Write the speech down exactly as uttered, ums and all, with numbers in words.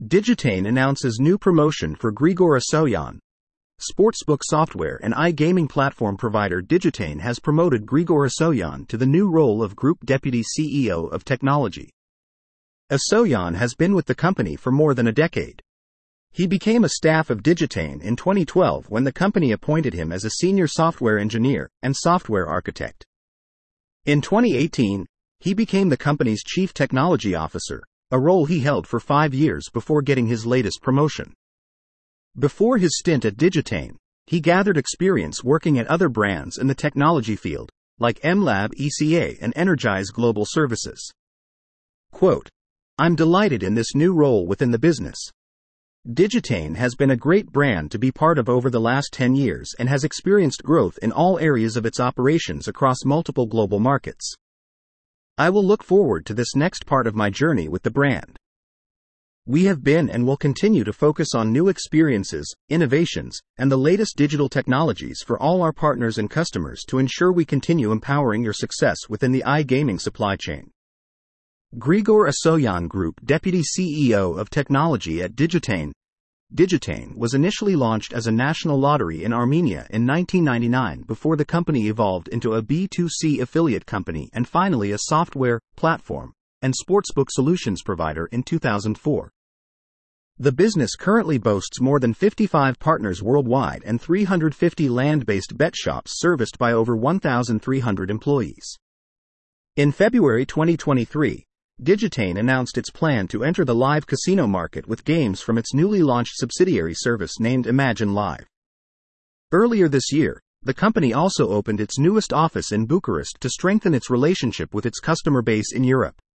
Digitane announces new promotion for Grigor Asoyan. Sportsbook software and iGaming platform provider Digitane has promoted Grigor Asoyan to the new role of Group Deputy C E O of Technology. Asoyan has been with the company for more than a decade. He became a staff of Digitane in twenty twelve when the company appointed him as a senior software engineer and software architect. In twenty eighteen, he became the company's chief technology officer, a role he held for five years before getting his latest promotion. Before his stint at Digitane, he gathered experience working at other brands in the technology field, like M Lab E C A and Energize Global Services. Quote, "I'm delighted in this new role within the business. Digitane has been a great brand to be part of over the last ten years and has experienced growth in all areas of its operations across multiple global markets. I will look forward to this next part of my journey with the brand. We have been and will continue to focus on new experiences, innovations, and the latest digital technologies for all our partners and customers to ensure we continue empowering your success within the iGaming supply chain." Grigor Asoyan Group Deputy C E O of Technology at Digitane. Digitane was initially launched as a national lottery in Armenia in nineteen ninety-nine before the company evolved into a B two C affiliate company and finally a software, platform, and sportsbook solutions provider in two thousand four. The business currently boasts more than fifty-five partners worldwide and three hundred fifty land-based bet shops serviced by over one thousand three hundred employees. In February twenty twenty-three, Digitane announced its plan to enter the live casino market with games from its newly launched subsidiary service named Imagine Live. Earlier this year, the company also opened its newest office in Bucharest to strengthen its relationship with its customer base in Europe.